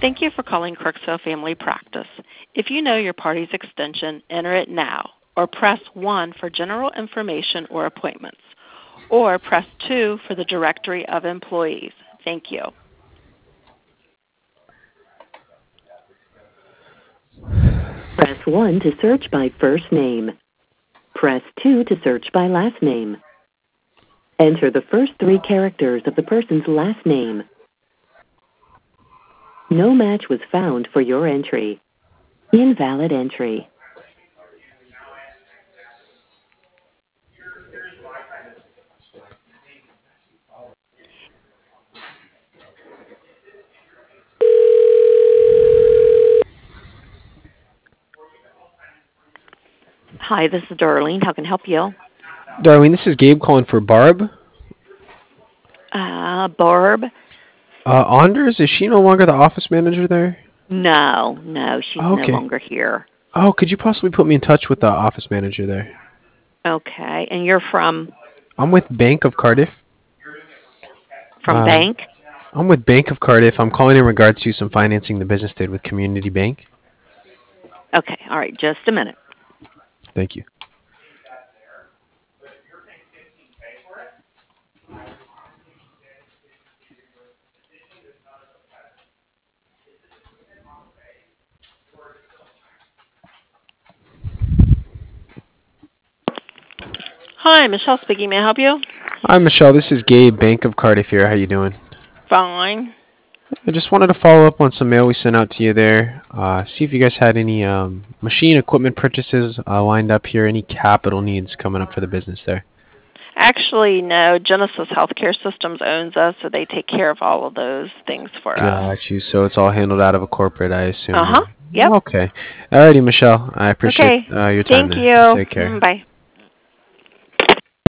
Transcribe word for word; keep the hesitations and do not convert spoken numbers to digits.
Thank you for calling Kirksville Family Practice. If you know your party's extension, enter it now, or press one for general information or appointments, or press two for the directory of employees. Thank you. Press one to search by first name. Press two to search by last name. Enter the first three characters of the person's last name. No match was found for your entry. Invalid entry. Hi, this is Darlene. How can I help you? Darlene, this is Gabe calling for Barb. Uh, Barb? Uh, Anders, is she no longer the office manager there? No, no, she's Oh, no okay. longer here. Oh, could you possibly put me in touch with the office manager there? Okay, and you're from? I'm with Bank of Cardiff. From Uh, Bank? I'm with Bank of Cardiff. I'm calling in regards to some financing the business did with Community Bank. Okay, all right, just a minute. Thank you. Hi, Michelle speaking. May I help you? Hi, Michelle. This is Gabe, Bank of Cardiff here. How you doing? Fine. I just wanted to follow up on some mail we sent out to you there. Uh, see if you guys had any um, machine equipment purchases uh, lined up here, any capital needs coming up for the business there. Actually, no. Genesis Healthcare Systems owns us, so they take care of all of those things for us. Got you. So it's all handled out of a corporate, I assume. Uh-huh. Yep. Okay. Alrighty, Michelle. I appreciate Okay. uh, your time Thank there. you. Take care. Bye.